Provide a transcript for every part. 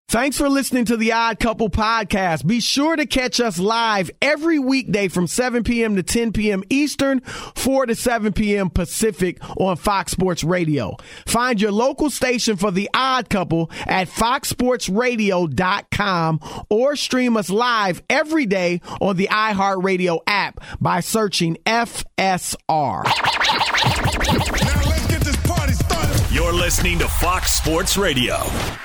Thanks for listening to the Odd Couple podcast. Be sure to catch us live every weekday from 7 p.m. to 10 p.m. Eastern, 4 to 7 p.m. Pacific on Fox Sports Radio. Find your local station for the Odd Couple at foxsportsradio.com or stream us live every day on the iHeartRadio app by searching FSR. Now let's get this party started. You're listening to Fox Sports Radio.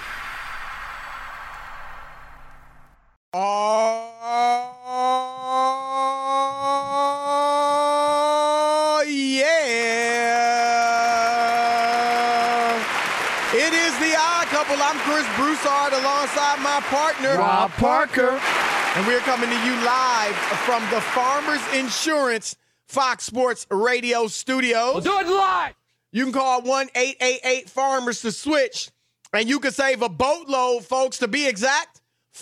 Oh, yeah. It is the Odd Couple. I'm Chris Broussard alongside my partner, Rob Parker. And we're coming to you live from the Farmers Insurance Fox Sports Radio studios. We'll do it live. You can call 1-888-FARMERS to switch, and you can save a boatload, folks, to be exact.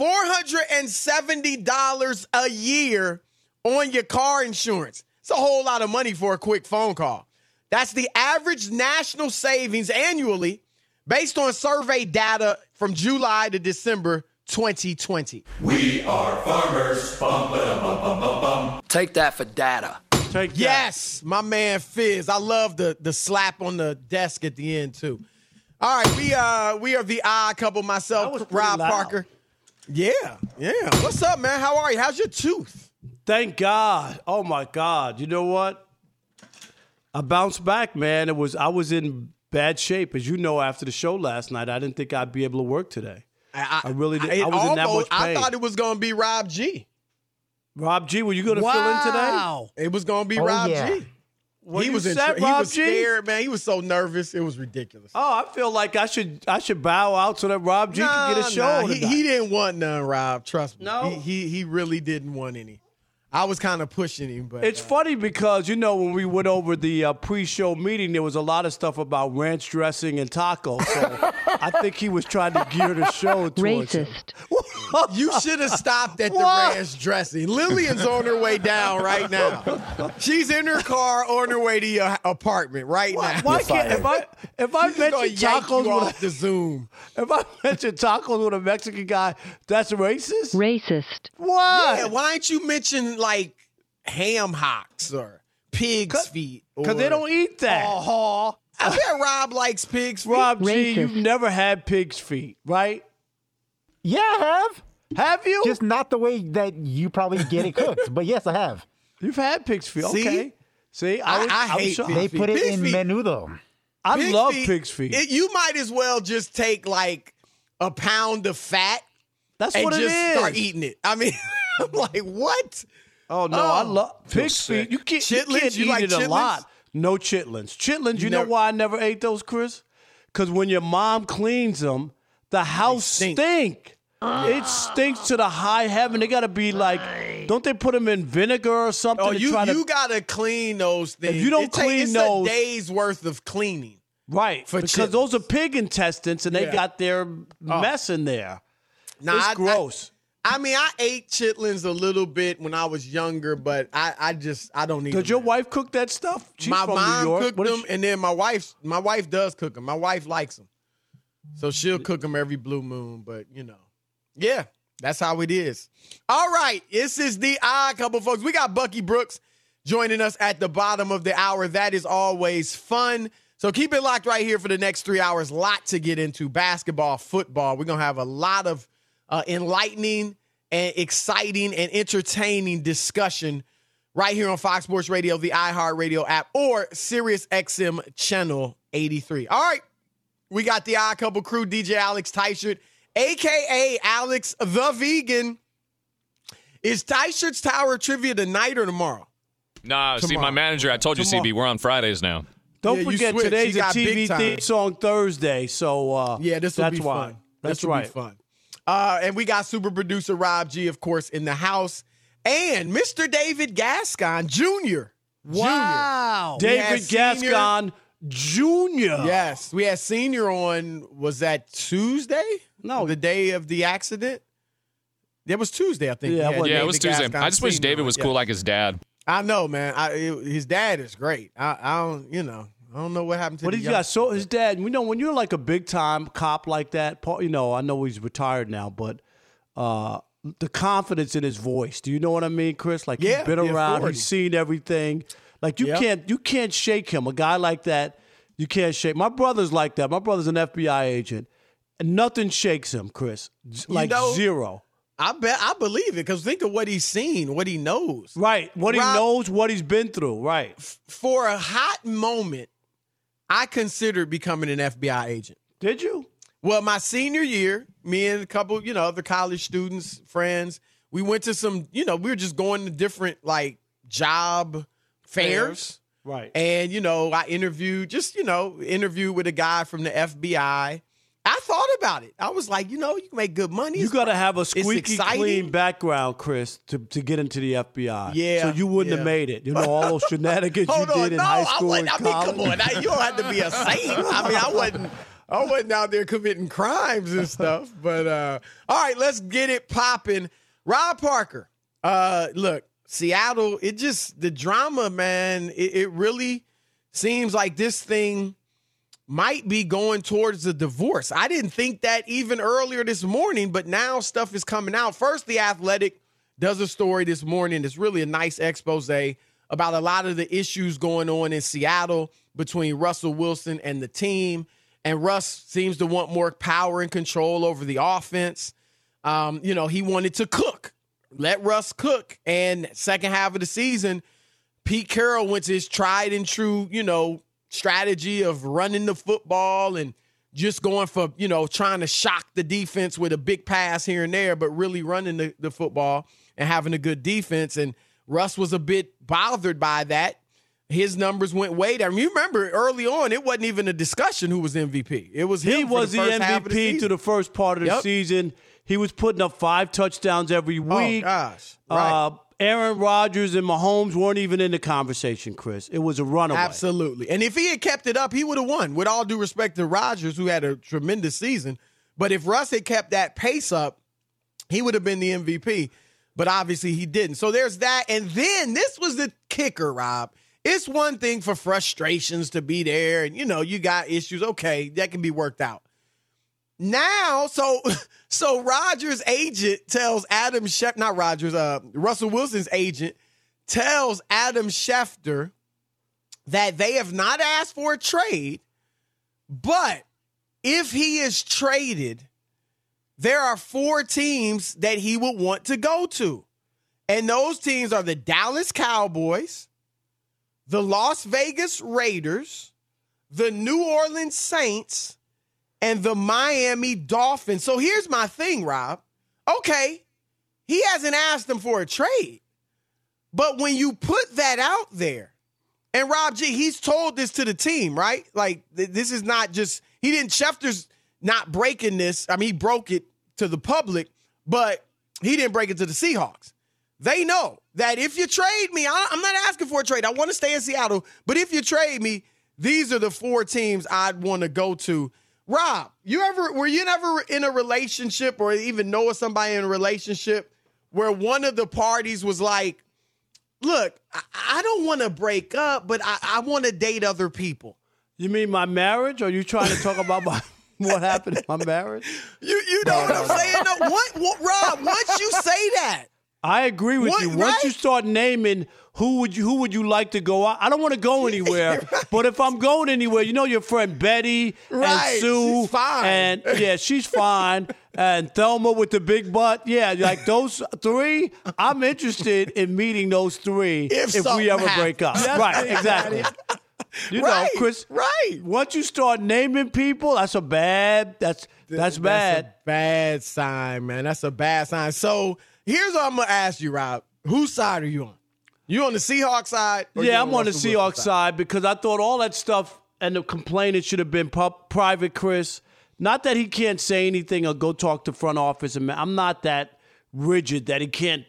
$470 a year on your car insurance. It's a whole lot of money for a quick phone call. That's the average national savings annually based on survey data from July to December 2020. We are farmers. Bum, ba-dum, bum, bum, bum, bum. Take that for data. Take that. Yes, my man Fizz. I love the slap on the desk at the end, too. All right, we are the Odd Couple. Myself, Rob Parker. Yeah. What's up, man? How are you? How's your tooth? Thank God. Oh my God. You know what? I bounced back, man. I was in bad shape. As you know, after the show last night, I didn't think I'd be able to work today. I really didn't. I was in that much pain. I thought it was going to be Rob G. Rob G, were you going to fill in today? It was going to be Rob G. He was scared, man. He was so nervous. It was ridiculous. Oh, I feel like I should get out so that Rob G can get a show. He didn't want none, Rob. Trust me. No, he really didn't want any. I was kind of pushing him, but it's funny because when we went over the pre-show meeting, there was a lot of stuff about ranch dressing and tacos. So I think he was trying to gear the show towards racist. You should have stopped at the ranch dressing. Lillian's on her way down right now. She's in her car on her way to your apartment right now. Why can't if I mention tacos off the Zoom? If I mention tacos with a Mexican guy, that's racist? Racist. Why? Yeah, why ain't you mention like ham hocks or pig's feet? Because they don't eat that. I bet Rob likes pig's feet. Rob G, Racist. you've never had pig's feet, right? Yeah, I have. Have you? Just not the way that you probably get it cooked. But yes, I have. You've had pig's feet. See? Okay. See, I hate shocked. They put it Pig's in feet. menudo. I love pig's feet. You might as well just take like a pound of fat That's and what it just is. start eating it. I mean, I'm like, what? Oh, no, I love pig's feet. You can't Chitlins? You eat like it a chitlins? lot. No chitlins. Chitlins, you know why I never ate those, Chris? Because when your mom cleans them, the house stink. It stinks to the high heaven. They got to be like, don't they put them in vinegar or something? Oh, you got to clean those things. If you don't clean those, it's a day's worth of cleaning. Right, because those are pig intestines, and they got their mess in there. It's gross. I mean, I ate chitlins a little bit when I was younger, but I don't need them. Did your wife cook that stuff? She's my from mom New York. cooked them, and then my wife does cook them. My wife likes them. So she'll cook them every blue moon, but, yeah, that's how it is. All right, this is the Odd Couple, folks. We got Bucky Brooks joining us at the bottom of the hour. That is always fun. So keep it locked right here for the next 3 hours. Lot to get into. Basketball, football. We're going to have a lot of enlightening and exciting and entertaining discussion right here on Fox Sports Radio, the iHeartRadio app, or SiriusXM Channel 83. All right, we got the Odd Couple crew, DJ Alex Teichert, a.k.a. Alex the Vegan. Is Teichert's Tower Trivia tonight or tomorrow? Nah, see, my manager, I told you, CB, we're on Fridays now. Don't forget, today's a TV theme song Thursday, so this will that's be why. fun. That's this will right. Be fun. And we got super producer Rob G, of course, in the house. And Mr. David Gascon Jr. Wow. David Gascon Jr. Yes. We had Senior on, was that Tuesday? No. The day of the accident? It was Tuesday, I think. Yeah, it was Tuesday. Gascon I just wish Senior David was cool like his dad. I know, man. His dad is great. I don't, I don't know what happened to But he's got his dad. You know, when you're like a big time cop like that, you know, I know he's retired now, but the confidence in his voice. Do you know what I mean, Chris? Like he's been around, he's seen everything. Like you can't shake him. A guy like that, you can't shake. My brother's like that. My brother's an FBI agent, and nothing shakes him, Chris. Like zero. I believe it, because think of what he's seen, what he knows. Right. What he knows, what he's been through. Right. For a hot moment, I considered becoming an FBI agent. Did you? Well, my senior year, me and a couple, you know, other college students, friends, we went to some, you know, we were just going to different, like, job fairs. Right. And, you know, I interviewed with a guy from the FBI. I thought about it. I was like, you know, you can make good money. You got to have a squeaky clean background, Chris, to get into the FBI. Yeah. So you wouldn't have made it. You know, all those shenanigans you did in high school and college. Come on. You don't have to be a saint. I mean, I wasn't out there committing crimes and stuff. But, all right, let's get it popping. Rob Parker, look, Seattle, the drama, man, it really seems like this thing might be going towards the divorce. I didn't think that even earlier this morning, but now stuff is coming out. First, The Athletic does a story this morning. It's really a nice expose about a lot of the issues going on in Seattle between Russell Wilson and the team. And Russ seems to want more power and control over the offense. You know, he wanted to cook. Let Russ cook. And second half of the season, Pete Carroll went to his tried and true, you know, strategy of running the football and just going for, you know, trying to shock the defense with a big pass here and there, but really running the football and having a good defense. And Russ was a bit bothered by that. His numbers went way down. You remember early on, it wasn't even a discussion who was MVP. It was him. He was the MVP to the first part of the season. He was putting up 5 touchdowns every week. Oh, gosh. Right. Aaron Rodgers and Mahomes weren't even in the conversation, Chris. It was a runaway. Absolutely. And if he had kept it up, he would have won, with all due respect to Rodgers, who had a tremendous season. But if Russ had kept that pace up, he would have been the MVP. But obviously he didn't. So there's that. And then this was the kicker, Rob. It's one thing for frustrations to be there and, you know, you got issues. Okay, that can be worked out. Now, so Rodgers' agent tells Adam Schefter, not Rodgers, Russell Wilson's agent tells Adam Schefter that they have not asked for a trade, but if he is traded, there are 4 teams that he would want to go to. And those teams are the Dallas Cowboys, the Las Vegas Raiders, the New Orleans Saints, and the Miami Dolphins. So here's my thing, Rob. Okay, he hasn't asked them for a trade. But when you put that out there, and Rob G, he's told this to the team, right? Like, this is not just, Schefter's not breaking this. I mean, he broke it to the public, but he didn't break it to the Seahawks. They know that if you trade me, I'm not asking for a trade. I want to stay in Seattle. But if you trade me, these are the 4 teams I'd want to go to. Rob, were you never in a relationship or even know of somebody in a relationship where one of the parties was like, look, I don't want to break up, but I want to date other people? You mean my marriage? Or are you trying to talk about what happened in my marriage? You know what I'm saying? No, what, Rob, once you say that. I agree with you. Once you start naming who would you like to go out, I don't want to go anywhere. Right. But if I'm going anywhere, you know your friend Betty and Sue. She's fine. And yeah, she's fine. And Thelma with the big butt. Yeah, like those 3, I'm interested in meeting those 3 if we ever break up. Yes, right, exactly. You know, Chris. Right. Once you start naming people, that's bad. That's bad. That's a bad sign, man. That's a bad sign. So here's what I'm going to ask you, Rob. Whose side are you on? You on the Seahawks side? Yeah, I'm on the Seahawks side because I thought all that stuff and the complaining should have been private, Chris. Not that he can't say anything or go talk to front office. I'm not that rigid that he can't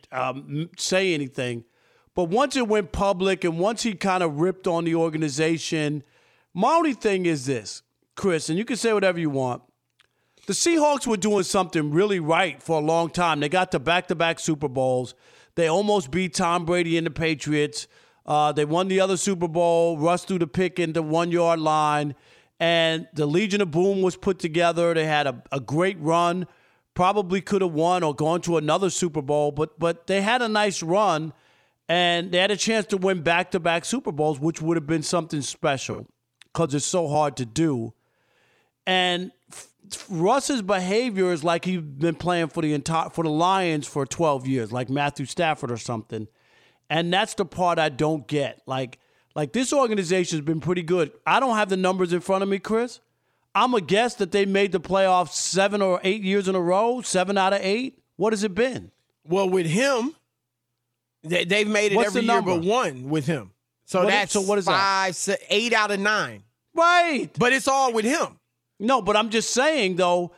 say anything. But once it went public and once he kind of ripped on the organization, my only thing is this, Chris, and you can say whatever you want. The Seahawks were doing something really right for a long time. They got to back-to-back Super Bowls. They almost beat Tom Brady and the Patriots. They won the other Super Bowl. Russ threw the pick in the 1-yard line. And the Legion of Boom was put together. They had a great run. Probably could have won or gone to another Super Bowl. But they had a nice run. And they had a chance to win back-to-back Super Bowls, which would have been something special because it's so hard to do. And Russ's behavior is like he's been playing for the Lions for 12 years, like Matthew Stafford or something. And that's the part I don't get. Like this organization has been pretty good. I don't have the numbers in front of me, Chris. I'm a guess that they made the playoffs 7 or 8 years in a row, 7 out of 8. What has it been? Well, with him, they've made it every year but one with him. So what is 8 out of 9. Right. But it's all with him. No, but I'm just saying though,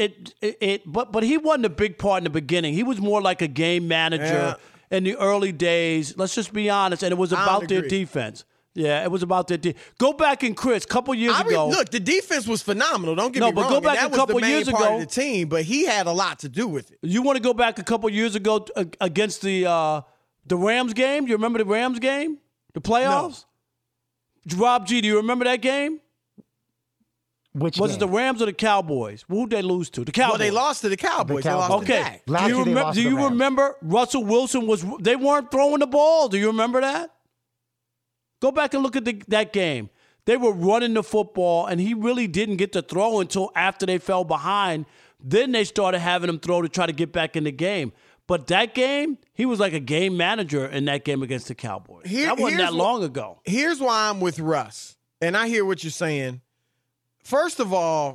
but he wasn't a big part in the beginning. He was more like a game manager in the early days. Let's just be honest, and it was about their defense. Yeah, it was about their defense. Go back and Chris, a couple years ago. Look, the defense was phenomenal. Don't get me wrong. No, but go back a couple years ago. Part of the team, but he had a lot to do with it. You want to go back a couple years ago against the Rams game? You remember the Rams game? The playoffs? No. Rob G, do you remember that game? Which was it the Rams or the Cowboys? Who'd they lose to? The Cowboys. Well, they lost to the Cowboys. Okay. Do you remember Russell Wilson they weren't throwing the ball? Do you remember that? Go back and look at that game. They were running the football, and he really didn't get to throw until after they fell behind. Then they started having him throw to try to get back in the game. But that game, he was like a game manager in that game against the Cowboys. That wasn't that long ago. Here's why I'm with Russ, and I hear what you're saying. First of all,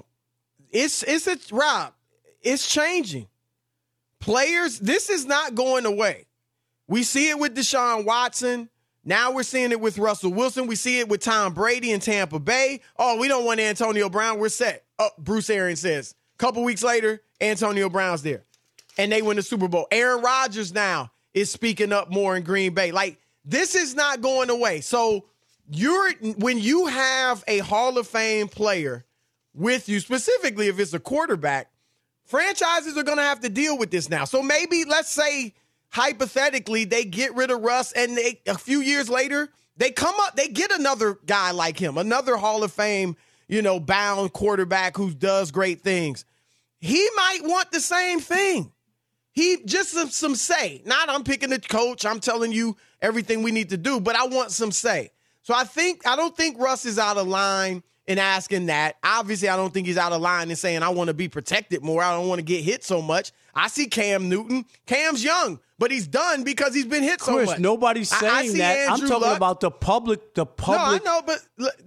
Rob, it's changing. Players, this is not going away. We see it with Deshaun Watson. Now we're seeing it with Russell Wilson. We see it with Tom Brady in Tampa Bay. Oh, we don't want Antonio Brown. We're set. Oh, Bruce Arians says. A couple weeks later, Antonio Brown's there. And they win the Super Bowl. Aaron Rodgers now is speaking up more in Green Bay. Like, this is not going away. So when you have a Hall of Fame player with you, specifically if it's a quarterback, franchises are going to have to deal with this now. So maybe, let's say, hypothetically, they get rid of Russ and a few years later, they get another guy like him, another Hall of Fame, bound quarterback who does great things. He might want the same thing. He just some say. Not I'm picking the coach. I'm telling you everything we need to do, but I want some say. So I don't think Russ is out of line in asking that. Obviously, I don't think he's out of line in saying I want to be protected more. I don't want to get hit so much. I see Cam Newton. Cam's young, but he's done because he's been hit so much. Chris, nobody's saying that. I'm talking about the public. No, I know, but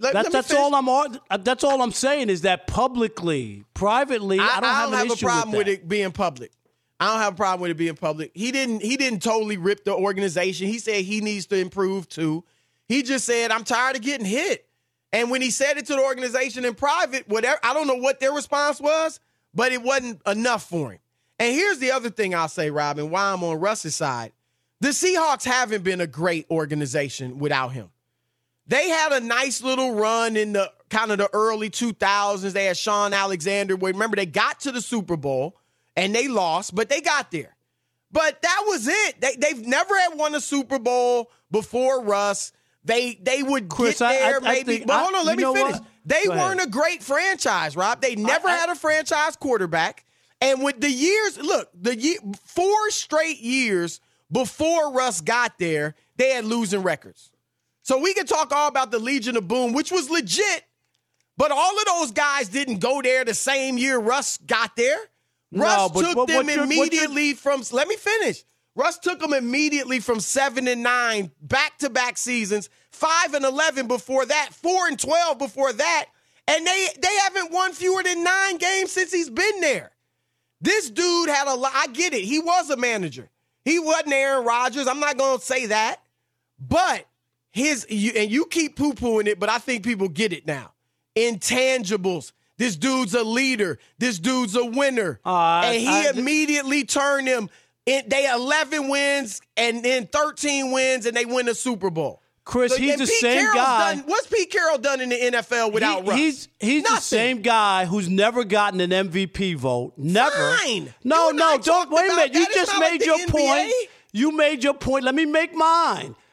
that's all I'm saying is that publicly, privately, I don't have a problem with it being public. I don't have a problem with it being public. He didn't totally rip the organization. He said he needs to improve too. He just said, I'm tired of getting hit. And when he said it to the organization in private, whatever, I don't know what their response was, but it wasn't enough for him. And here's the other thing I'll say, Robin, why I'm on Russ's side. The Seahawks haven't been a great organization without him. They had a nice little run in the kind of the early 2000s. They had Sean Alexander. Remember, they got to the Super Bowl and they lost, but they got there. But that was it. They've never had won a Super Bowl before Russ. They would Chris, get there maybe. But hold on, let me finish. What? They weren't a great franchise, Rob. They never had a franchise quarterback. And with the years, 4 straight years before Russ got there, they had losing records. So we can talk all about the Legion of Boom, which was legit, but all of those guys didn't go there the same year Russ got there. Russ took them immediately from, let me finish. Russ took them immediately from 7-9, back-to-back seasons, 5-11 before that, 4-12 before that, and they haven't won fewer than 9 games since he's been there. This dude had a lot. I get it. He was a manager. He wasn't Aaron Rodgers. I'm not going to say that. But you keep poo-pooing it, but I think people get it now. Intangibles. This dude's a leader. This dude's a winner. And he immediately turned them. They 11 wins and then 13 wins, and they win the Super Bowl. Chris, he's the same guy. What's Pete Carroll done in the NFL without Russ? He's the same guy who's never gotten an MVP vote. Never. Fine. No, don't. Wait a minute. You just made your point. You made your point. Let me make mine.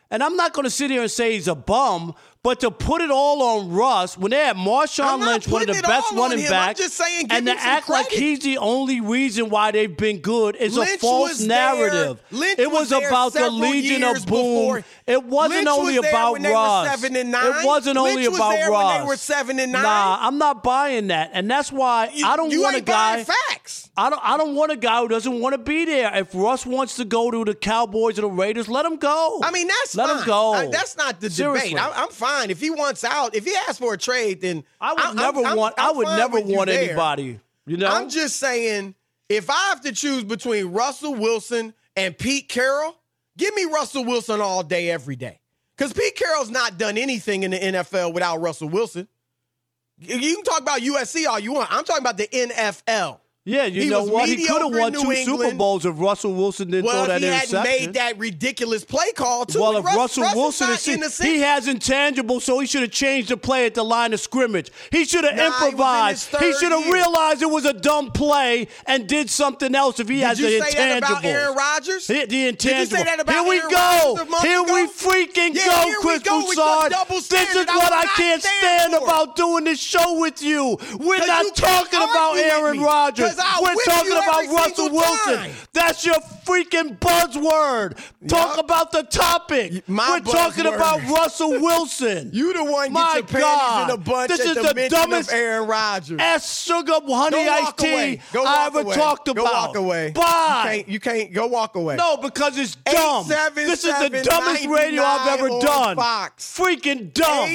And I'm not going to sit here and say he's a bum, but to put it all on Russ when they had Marshawn Lynch, one of the best running backs, and to act like he's the only reason why they've been good is a false narrative. It was about the Legion of Boom. It wasn't only about Russ. It wasn't only about Russ. They were 7-9. Nah, I'm not buying that, and that's why I don't want a guy. Facts. I don't want a guy who doesn't want to be there. If Russ wants to go to the Cowboys or the Raiders, let him go. I mean, that's let fine. him go. That's not the Seriously. debate. I'm fine if he wants out. If he asks for a trade, then I would never want anybody. You know, I'm just saying, if I have to choose between Russell Wilson and Pete Carroll, give me Russell Wilson all day, every day. Because Pete Carroll's not done anything in the NFL without Russell Wilson. You can talk about USC all you want. I'm talking about the NFL. Yeah, you know what? He could have won 2 Super Bowls if Russell Wilson didn't throw that interception. Well, if he hadn't made that ridiculous play call, too. Well, if Russell Wilson he has intangibles, so he should have changed the play at the line of scrimmage. He should have improvised. He should have realized it was a dumb play and did something else if he has the intangibles. Did you say that about Aaron Rodgers? The intangibles. Did you say that about Here we Aaron go. Rodgers Here we freaking go, Chris Broussard. This is what I can't stand about doing this show with you. We're not talking about Aaron Rodgers. We're talking about Russell Wilson. That's your freaking buzzword. Talk about the topic. We're talking about Russell Wilson. You the one get your panties in a bunch this at is the mention of Aaron Rodgers. Sugar honey iced tea I ever talked about. Go walk away. Bye. You can't go walk away. No, because it's dumb. This is the dumbest radio I've ever done. Fox. Freaking dumb.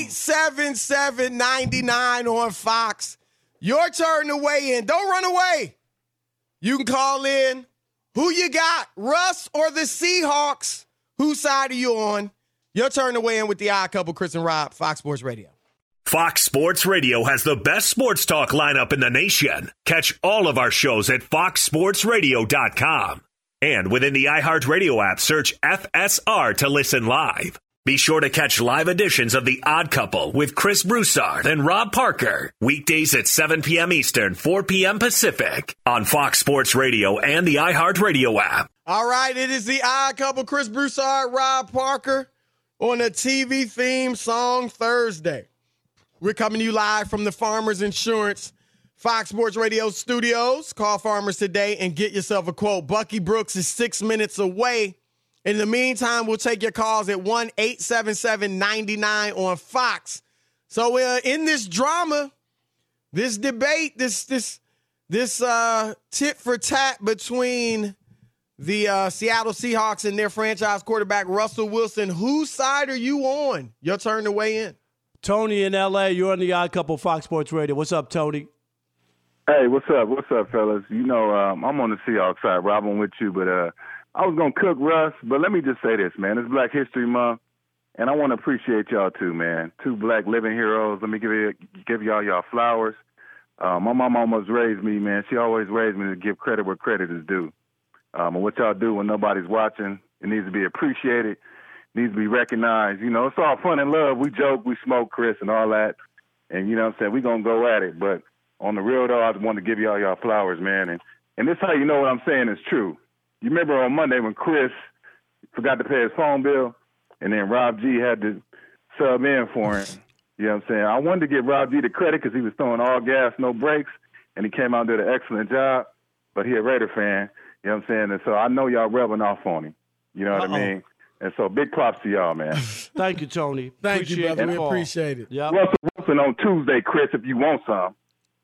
877-99 on Fox. Your turn to weigh in. Don't run away. You can call in. Who you got, Russ or the Seahawks? Whose side are you on? Your turn to weigh in with the Odd Couple, Chris and Rob, Fox Sports Radio. Fox Sports Radio has the best sports talk lineup in the nation. Catch all of our shows at foxsportsradio.com. And within the iHeartRadio app, search FSR to listen live. Be sure to catch live editions of The Odd Couple with Chris Broussard and Rob Parker. Weekdays at 7 p.m. Eastern, 4 p.m. Pacific on Fox Sports Radio and the iHeartRadio app. All right, it is The Odd Couple, Chris Broussard, Rob Parker on a TV theme song Thursday. We're coming to you live from the Farmers Insurance Fox Sports Radio studios. Call Farmers today and get yourself a quote. Bucky Brooks is 6 minutes away. In the meantime, we'll take your calls at 1-877-99 on Fox. So in this drama, this debate, this tit for tat between the Seattle Seahawks and their franchise quarterback, Russell Wilson, whose side are you on? Your turn to weigh in. Tony in L.A., you're on the Odd Couple Fox Sports Radio. What's up, Tony? Hey, what's up? What's up, fellas? You know, I'm on the Seahawks side. Rob, I'm with you, but I was going to cook Russ, but let me just say this, man. It's Black History Month, and I want to appreciate y'all too, man. Two black living heroes. Let me give y'all flowers. My mom almost raised me, man. She always raised me to give credit where credit is due. And what y'all do when nobody's watching, it needs to be appreciated, needs to be recognized. You know, it's all fun and love. We joke, we smoke, Chris, and all that. And, you know what I'm saying, we're going to go at it. But on the real, though, I just want to give y'all flowers, man. And this is how you know what I'm saying is true. You remember on Monday when Chris forgot to pay his phone bill, and then Rob G had to sub in for him. You know what I'm saying? I wanted to give Rob G the credit because he was throwing all gas, no brakes, and he came out and did an excellent job. But he a Raider fan, you know what I'm saying? And so I know y'all rubbing off on him. You know what I mean? And so big props to y'all, man. Thank you, Tony. Thank you, brother. We appreciate it. Yep. Russell Wilson on Tuesday, Chris, if you want some.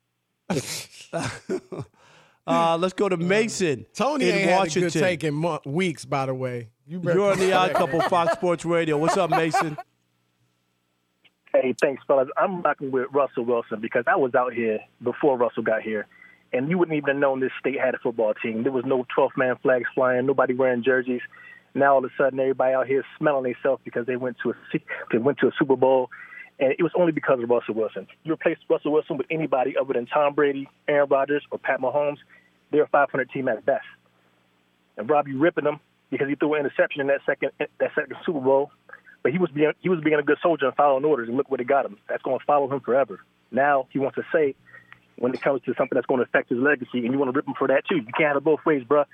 Let's go to Mason. Tony in ain't Washington. had a good take in weeks, by the way. You're on the Odd Couple Fox Sports Radio. What's up, Mason? Hey, thanks, fellas. I'm rocking with Russell Wilson because I was out here before Russell got here, and you wouldn't even have known this state had a football team. There was no 12-man flags flying, nobody wearing jerseys. Now all of a sudden, everybody out here smelling themselves because they went to a Super Bowl, and it was only because of Russell Wilson. You replace Russell Wilson with anybody other than Tom Brady, Aaron Rodgers, or Pat Mahomes, they're a 500 team at best. And Rob, you ripping them because he threw an interception in that second Super Bowl, but he was being a good soldier and following orders, and look what it got him. That's going to follow him forever. Now he wants to say when it comes to something that's going to affect his legacy, and you want to rip him for that too. You can't have it both ways, bro.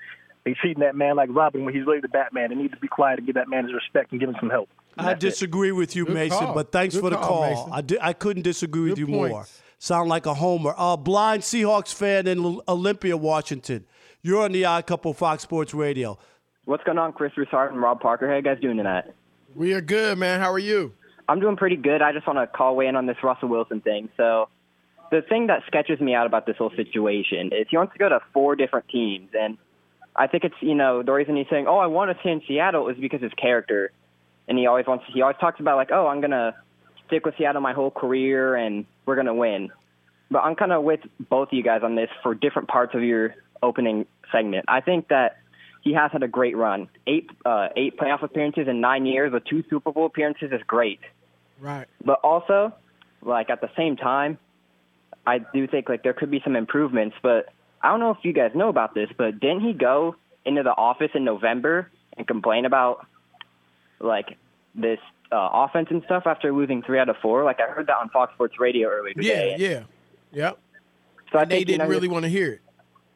They treating that man like Robin when he's really the Batman. They need to be quiet and give that man his respect and give him some help. I disagree with you, Good Mason, call. but thanks Good for the call, call. I couldn't disagree with Good you more. points. Sound like a homer. Blind Seahawks fan in Olympia, Washington. You're on the Odd Couple Fox Sports Radio. What's going on, Chris Broussard and Rob Parker? How you guys doing tonight? We are good, man. How are you? I'm doing pretty good. I just want to call in on this Russell Wilson thing. So the thing that sketches me out about this whole situation is he wants to go to 4 different teams. And I think it's, the reason he's saying, I want to stay in Seattle is because his character. And he always talks about like, I'm going to stick with Seattle my whole career and we're going to win. But I'm kind of with both of you guys on this for different parts of your opening segment. I think that he has had a great run. 8 playoff appearances in 9 years with 2 Super Bowl appearances is great. Right. But also, like at the same time, I do think like there could be some improvements. But I don't know if you guys know about this, but didn't he go into the office in November and complain about like this offense and stuff after losing 3 out of 4? Like I heard that on Fox Sports Radio earlier today. Yeah. So they didn't really want to hear it.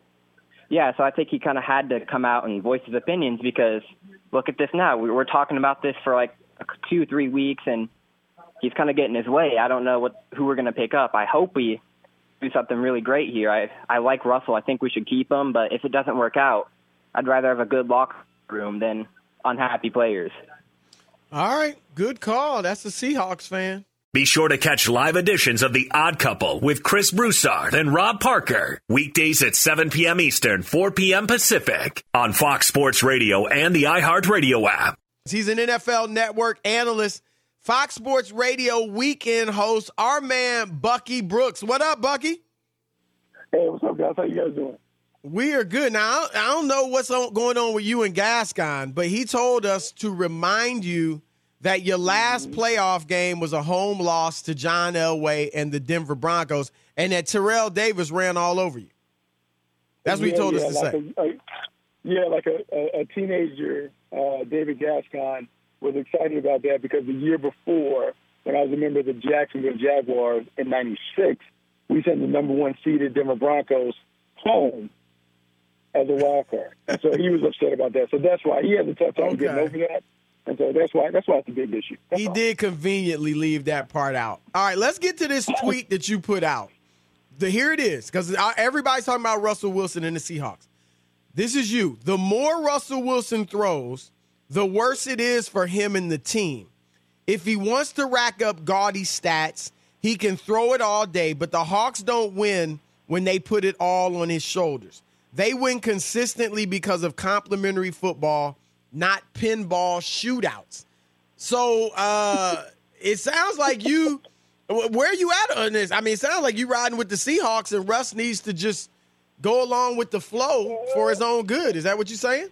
Yeah, so I think he kind of had to come out and voice his opinions because look at this now. We're talking about this for like 2-3 weeks, and he's kind of getting his way. I don't know who we're going to pick up. I hope we do something really great here. I like Russell. I think we should keep him, but if it doesn't work out, I'd rather have a good locker room than unhappy players. All right, good call. That's a Seahawks fan. Be sure to catch live editions of The Odd Couple with Chris Broussard and Rob Parker. Weekdays at 7 p.m. Eastern, 4 p.m. Pacific on Fox Sports Radio and the iHeartRadio app. He's an NFL Network analyst, Fox Sports Radio weekend host, our man Bucky Brooks. What up, Bucky? Hey, what's up, guys? How you guys doing? We are good. Now, I don't know what's going on with you and Gascon, but he told us to remind you that your last playoff game was a home loss to John Elway and the Denver Broncos, and that Terrell Davis ran all over you. That's what he told us to say. Like a teenager, David Gascon, was excited about that because the year before, when I was a member of the Jacksonville Jaguars in '96, we sent the number 1 seeded Denver Broncos home as a wild card. And so he was upset about that. So that's why he has a tough time getting over that. And so that's why it's a big issue. He did conveniently leave that part out. All right, let's get to this tweet that you put out. Here it is, because everybody's talking about Russell Wilson and the Seahawks. This is you. The more Russell Wilson throws, the worse it is for him and the team. If he wants to rack up gaudy stats, he can throw it all day, but the Hawks don't win when they put it all on his shoulders. They win consistently because of complementary football, not pinball shootouts. So it sounds like where are you at on this? I mean, it sounds like you riding with the Seahawks and Russ needs to just go along with the flow for his own good. Is that what you're saying?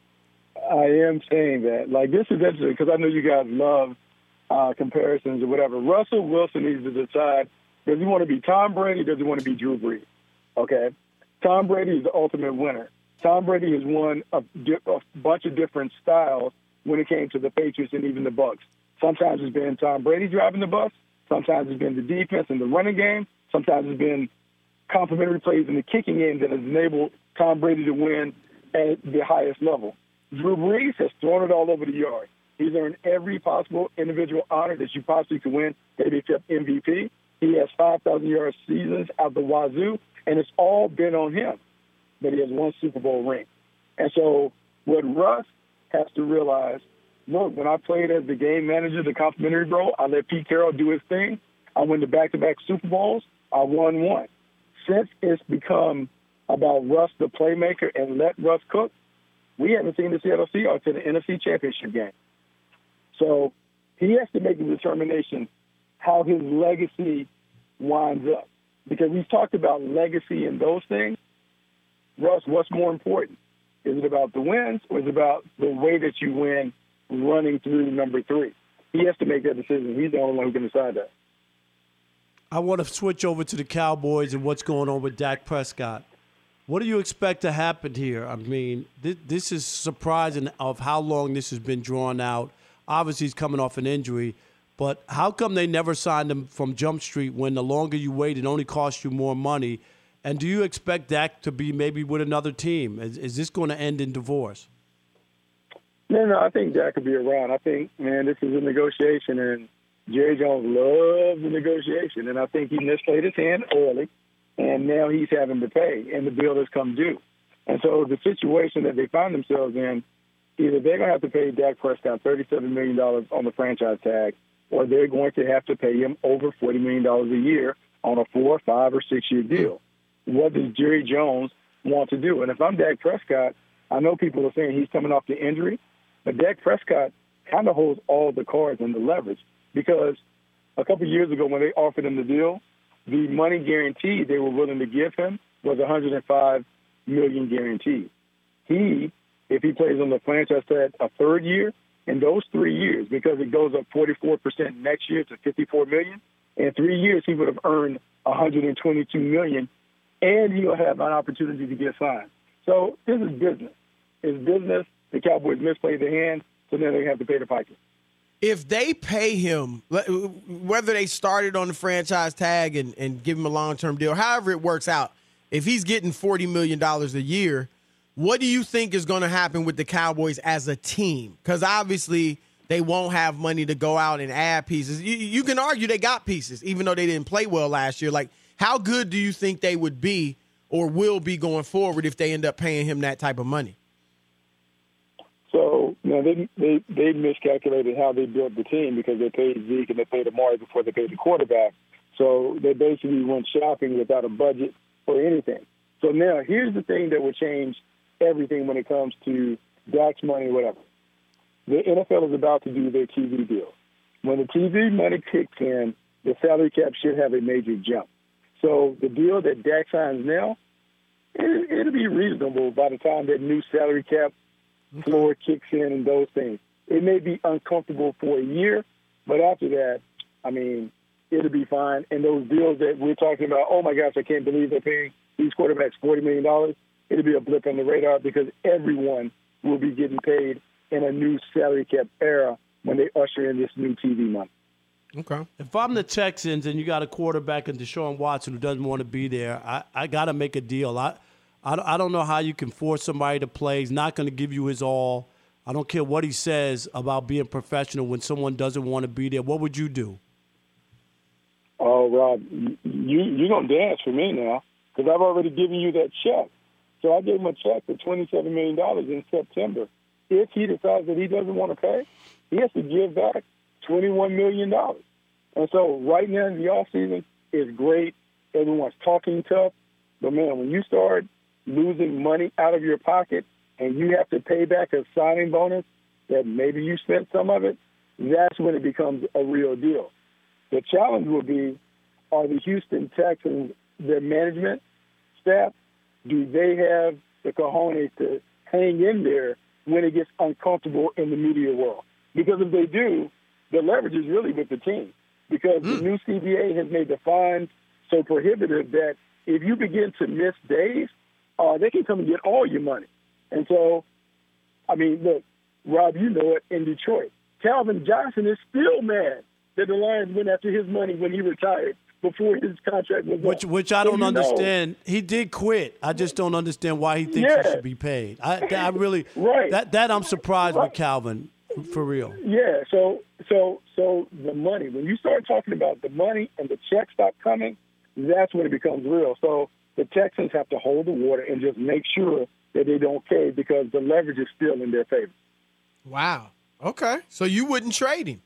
I am saying that. Like, this is interesting because I know you guys love comparisons or whatever. Russell Wilson needs to decide, does he want to be Tom Brady or does he want to be Drew Brees? Okay? Tom Brady is the ultimate winner. Tom Brady has won a bunch of different styles when it came to the Patriots and even the Bucs. Sometimes it's been Tom Brady driving the bus. Sometimes it's been the defense and the running game. Sometimes it's been complementary plays in the kicking game that has enabled Tom Brady to win at the highest level. Drew Brees has thrown it all over the yard. He's earned every possible individual honor that you possibly could win, maybe except MVP. He has 5,000-yard seasons out the wazoo, and it's all been on him. But he has 1 Super Bowl ring. And so what Russ has to realize, look, when I played as the game manager, the complimentary role, I let Pete Carroll do his thing. I went to back-to-back Super Bowls. I won 1. Since it's become about Russ, the playmaker, and let Russ cook, we haven't seen the Seattle Seahawks in the NFC Championship game. So he has to make a determination how his legacy winds up. Because we've talked about legacy and those things. Russ, what's more important? Is it about the wins or is it about the way that you win running through number 3? He has to make that decision. He's the only one who can decide that. I want to switch over to the Cowboys and what's going on with Dak Prescott. What do you expect to happen here? I mean, this is surprising of how long this has been drawn out. Obviously, he's coming off an injury, but how come they never signed him from Jump Street when the longer you wait, it only costs you more money? And do you expect Dak to be maybe with another team? Is this going to end in divorce? No, I think Dak could be around. I think, man, this is a negotiation, and Jerry Jones loves the negotiation. And I think he misplayed his hand early, and now he's having to pay, and the bill has come due. And so the situation that they find themselves in, either they're going to have to pay Dak Prescott $37 million on the franchise tag, or they're going to have to pay him over $40 million a year on a 4, 5, or 6-year deal. What does Jerry Jones want to do? And if I'm Dak Prescott, I know people are saying he's coming off the injury, but Dak Prescott kind of holds all the cards and the leverage, because a couple of years ago when they offered him the deal, the money guarantee they were willing to give him was $105 million guaranteed. If he plays on the franchise tag a third year, in those 3 years, because it goes up 44% next year to $54 million, in 3 years he would have earned $122 million, and he'll have an opportunity to get signed. So this is business. It's business. The Cowboys misplayed their hand, so now they have to pay the piper. If they pay him, whether they started on the franchise tag and give him a long-term deal, however it works out, if he's getting $40 million a year, what do you think is going to happen with the Cowboys as a team? Because obviously they won't have money to go out and add pieces. You can argue they got pieces, even though they didn't play well last year. Like, how good do you think they would be or will be going forward if they end up paying him that type of money? So, they miscalculated how they built the team, because they paid Zeke and they paid Amari before they paid the quarterback. So they basically went shopping without a budget or anything. So now here's the thing that will change everything when it comes to Dak's money or whatever. The NFL is about to do their TV deal. When the TV money kicks in, the salary cap should have a major jump. So the deal that Dak signs now, it'll be reasonable by the time that new salary cap floor kicks in and those things. It may be uncomfortable for a year, but after that, I mean, it'll be fine. And those deals that we're talking about, oh my gosh, I can't believe they're paying these quarterbacks $40 million, it'll be a blip on the radar, because everyone will be getting paid in a new salary cap era when they usher in this new TV money. Okay. If I'm the Texans and you got a quarterback in Deshaun Watson who doesn't want to be there, I got to make a deal. I don't know how you can force somebody to play. He's not going to give you his all. I don't care what he says about being professional when someone doesn't want to be there. What would you do? Oh, Rob, you're going to dance for me now, because I've already given you that check. So I gave him a check for $27 million in September. If he decides that he doesn't want to pay, he has to give back $21 million. And so right now in the offseason is great. Everyone's talking tough. But, man, when you start losing money out of your pocket and you have to pay back a signing bonus that maybe you spent some of it, that's when it becomes a real deal. The challenge will be, are the Houston Texans, their management staff, do they have the cojones to hang in there when it gets uncomfortable in the media world? Because if they do, the leverage is really with the team, because the new CBA has made the fines so prohibitive that if you begin to miss days, they can come and get all your money. And so, I mean, look, Rob, you know it, in Detroit, Calvin Johnson is still mad that the Lions went after his money when he retired before his contract was up. Which I don't understand. He did quit. I just don't understand why he thinks he should be paid. I really that I'm surprised with Calvin, for real. Yeah. So the money, when you start talking about the money and the checks stop coming, that's when it becomes real. So the Texans have to hold the water and just make sure that they don't pay, because the leverage is still in their favor. Wow. Okay. So you wouldn't trade him?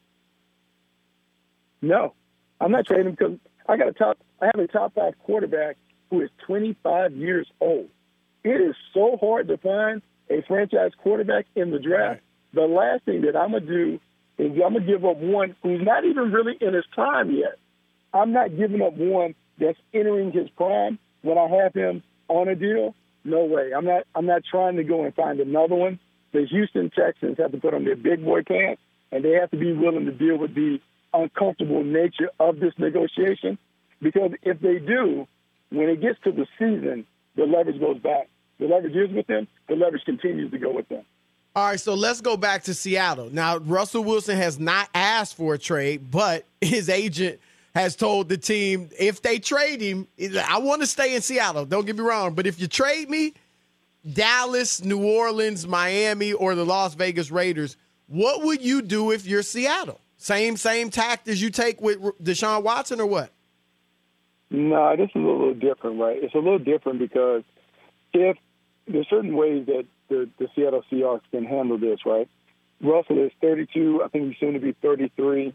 No, I'm not trading him, because I have a top 5 quarterback who is 25 years old. It is so hard to find a franchise quarterback in the draft. The last thing that I'm going to do is I'm going to give up one who's not even really in his prime yet. I'm not giving up one that's entering his prime when I have him on a deal. No way. I'm not trying to go and find another one. The Houston Texans have to put on their big boy pants, and they have to be willing to deal with the uncomfortable nature of this negotiation, because if they do, when it gets to the season, the leverage goes back. The leverage is with them. The leverage continues to go with them. All right, so let's go back to Seattle. Now, Russell Wilson has not asked for a trade, but his agent has told the team if they trade him, I want to stay in Seattle. Don't get me wrong. But if you trade me, Dallas, New Orleans, Miami, or the Las Vegas Raiders, what would you do if you're Seattle? Same tact as you take with Deshaun Watson or what? No, this is a little different, right? It's a little different because if there's certain ways that the Seattle Seahawks can handle this, right? Russell is 32. I think he's soon to be 33.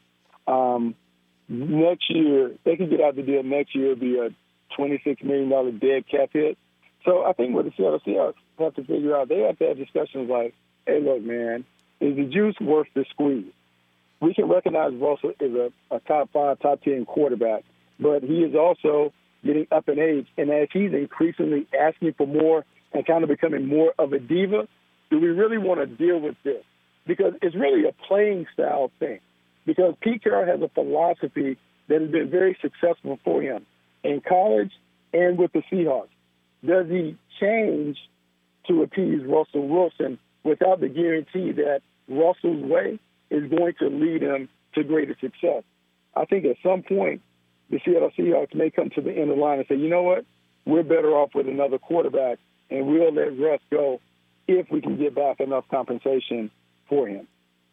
Next year, they can get out the deal next year. It'll be a $26 million dead cap hit. So I think what the Seattle Seahawks have to figure out, they have to have discussions like, hey, look, man, is the juice worth the squeeze? We can recognize Russell is a top 5, top 10 quarterback, but he is also getting up in age. And as he's increasingly asking for more and kind of becoming more of a diva, do we really want to deal with this? Because it's really a playing style thing. Because Pete Carroll has a philosophy that has been very successful for him in college and with the Seahawks. Does he change to appease Russell Wilson without the guarantee that Russell's way is going to lead him to greater success? I think at some point, the Seattle Seahawks may come to the end of the line and say, you know what, we're better off with another quarterback, and we'll let Russ go if we can get back enough compensation for him.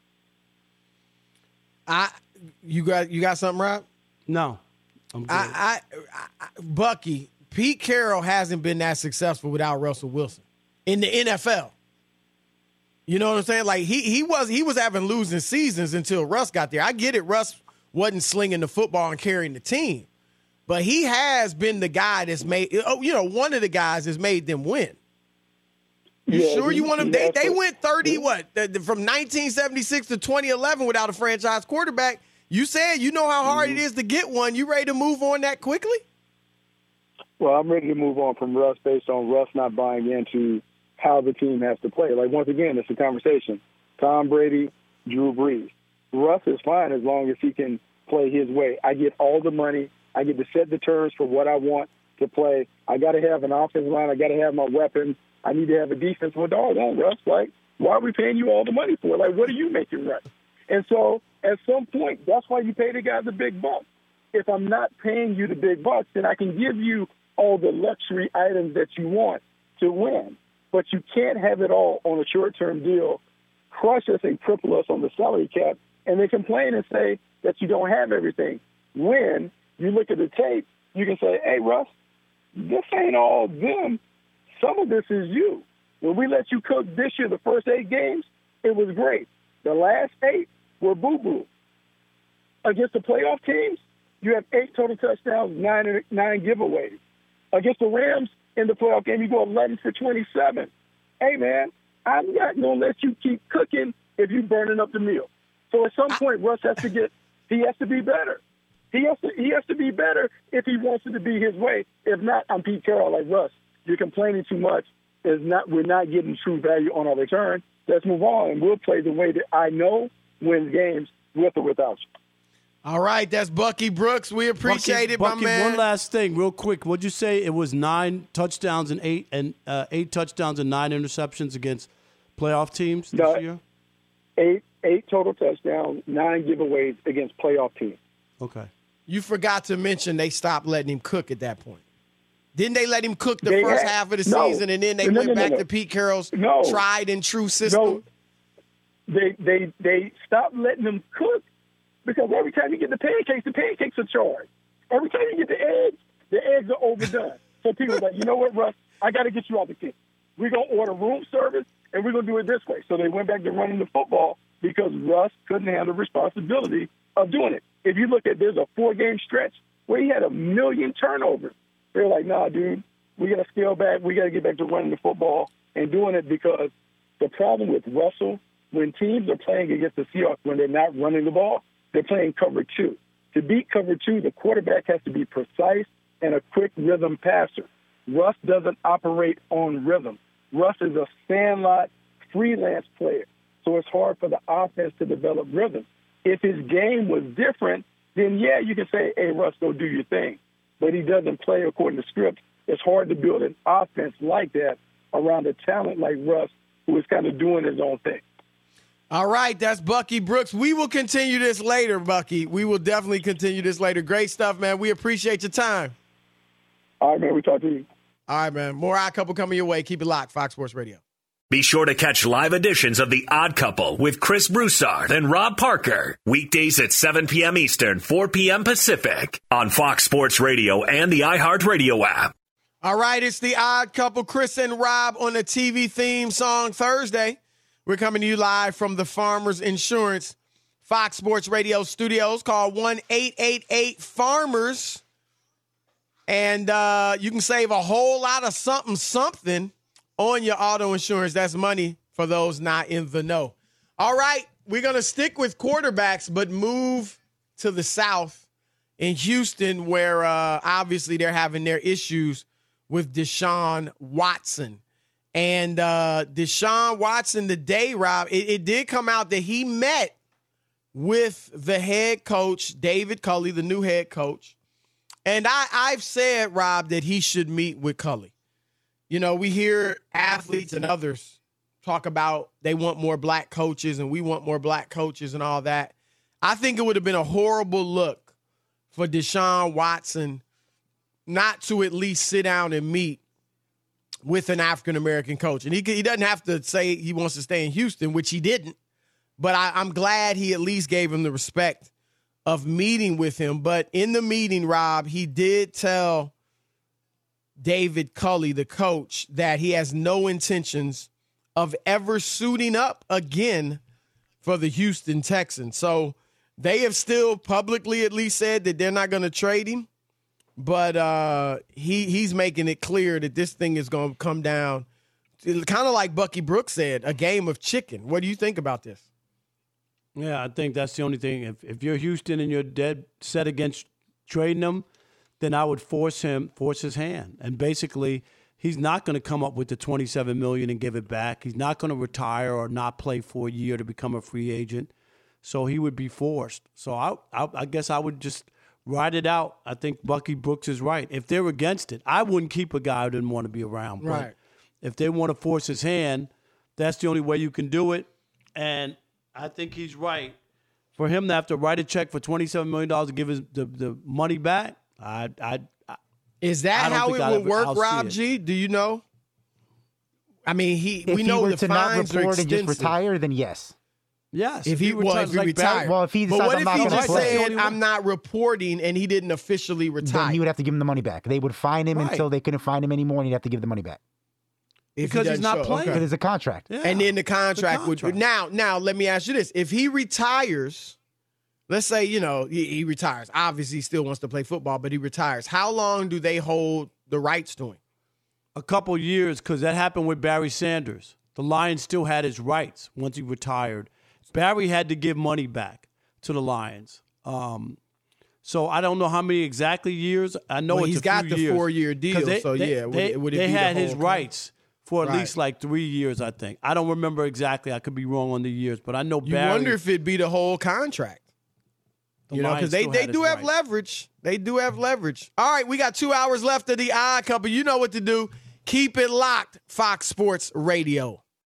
You got something, Rob? No. I'm good. Bucky, Pete Carroll hasn't been that successful without Russell Wilson in the NFL. You know what I'm saying? Like he was having losing seasons until Russ got there. I get it. Russ wasn't slinging the football and carrying the team, but he has been the guy that's made, one of the guys that's made them win. You sure you want them? They went 30, from 1976 to 2011 without a franchise quarterback. You said you know how hard it is to get one. You ready to move on that quickly? Well, I'm ready to move on from Russ based on Russ not buying into how the team has to play. Like, once again, it's a conversation. Tom Brady, Drew Brees. Russ is fine as long as he can play his way. I get all the money. I get to set the terms for what I want to play. I got to have an offensive line. I got to have my weapons. I need to have a defense. Well, doggone, Russ, like, why are we paying you all the money for? Like, what are you making right? And so at some point, that's why you pay the guys the big bucks. If I'm not paying you the big bucks, then I can give you all the luxury items that you want to win. But you can't have it all on a short-term deal, crush us and cripple us on the salary cap, and then complain and say that you don't have everything. When you look at the tape, you can say, hey, Russ, this ain't all them. Some of this is you. When we let you cook this year, the first 8 games, it was great. The last 8 were boo-boo. Against the playoff teams, you have 8 total touchdowns, 9 giveaways. Against the Rams in the playoff game, you go 11 for 27. Hey, man, I'm not going to let you keep cooking if you're burning up the meal. So at some point, Russ has to be better. He has to be better if he wants it to be his way. If not, I'm Pete Carroll, like, Russ, you're complaining too much. We're not getting true value on our return. Let's move on, and we'll play the way that I know wins games with or without you. All right, that's Bucky Brooks. We appreciate it, Bucky, my man. one last thing, real quick. What'd you say? It was 9 touchdowns and 8 touchdowns and 9 interceptions against playoff teams this year? 8 total touchdowns, 9 giveaways against playoff teams. Okay. You forgot to mention they stopped letting him cook at that point. Didn't they let him cook the first half of the season, and then they went back to Pete Carroll's tried and true system? No, they stopped letting him cook because every time you get the pancakes are charged. Every time you get the eggs are overdone. So people are like, you know what, Russ, I got to get you out the kitchen. We're going to order room service, and we're going to do it this way. So they went back to running the football because Russ couldn't handle the responsibility of doing it. If you look at, there's a 4-game stretch where he had 1 million turnovers. They're like, nah, dude, we got to scale back. We got to get back to running the football and doing it because the problem with Russell, when teams are playing against the Seahawks, when they're not running the ball, they're playing cover 2. To beat cover 2, the quarterback has to be precise and a quick rhythm passer. Russ doesn't operate on rhythm. Russ is a sandlot freelance player, so it's hard for the offense to develop rhythm. If his game was different, then, yeah, you can say, hey, Russ, go do your thing. But he doesn't play according to script. It's hard to build an offense like that around a talent like Russ, who is kind of doing his own thing. All right, that's Bucky Brooks. We will continue this later, Bucky. We will definitely continue this later. Great stuff, man. We appreciate your time. All right, man. We talk to you. All right, man. More Odd Couple coming your way. Keep it locked. Fox Sports Radio. Be sure to catch live editions of The Odd Couple with Chris Broussard and Rob Parker. Weekdays at 7 p.m. Eastern, 4 p.m. Pacific on Fox Sports Radio and the iHeartRadio app. All right, it's The Odd Couple. Chris and Rob on the TV theme song Thursday. We're coming to you live from the Farmers Insurance Fox Sports Radio studios. Call 1-888-FARMERS. And you can save a whole lot of something on your auto insurance. That's money for those not in the know. All right, we're going to stick with quarterbacks, but move to the South in Houston, where obviously they're having their issues with Deshaun Watson. And Deshaun Watson today, Rob, it did come out that he met with the head coach, David Culley, the new head coach. And I've said, Rob, that he should meet with Culley. You know, we hear athletes and others talk about they want more black coaches and we want more black coaches and all that. I think it would have been a horrible look for Deshaun Watson not to at least sit down and meet with an African-American coach. And he doesn't have to say he wants to stay in Houston, which he didn't. But I'm glad he at least gave him the respect of meeting with him. But in the meeting, Rob, he did tell David Culley, the coach, that he has no intentions of ever suiting up again for the Houston Texans. So they have still publicly at least said that they're not going to trade him. But he's making it clear that this thing is going to come down, kind of like Bucky Brooks said, a game of chicken. What do you think about this? Yeah, I think that's the only thing. If you're Houston and you're dead set against trading him, then I would force his hand. And basically, he's not going to come up with the $27 million and give it back. He's not going to retire or not play for a year to become a free agent. So he would be forced. So I guess I would just ride it out. I think Bucky Brooks is right. If they're against it, I wouldn't keep a guy who didn't want to be around. But right. If they want to force his hand, that's the only way you can do it. And I think he's right. For him to have to write a check for $27 million to give the money back, is that how it would work, Rob G? Do you know? I mean, we know the fines are extensive. And just retire, then yes. Yes. If he retired. Well, if he decides, but what if he just said, I'm not reporting, and he didn't officially retire? Then he would have to give him the money back. They would fine him until they couldn't find him anymore, and he'd have to give the money back. Because he's not playing. Because it's a contract. Yeah. And then the contract would. Now, let me ask you this. If he retires, let's say, he retires. Obviously, he still wants to play football, but he retires. How long do they hold the rights to him? A couple years, because that happened with Barry Sanders. The Lions still had his rights once he retired. Barry had to give money back to the Lions. So I don't know how many exactly years. I know he's got the 4-year deal. They had his rights for at least like 3 years, I think. I don't remember exactly. I could be wrong on the years, but I know Barry. You wonder if it'd be the whole contract. Because they do have leverage. They do have leverage. All right, we got 2 hours left of the Odd Couple. You know what to do. Keep it locked, Fox Sports Radio.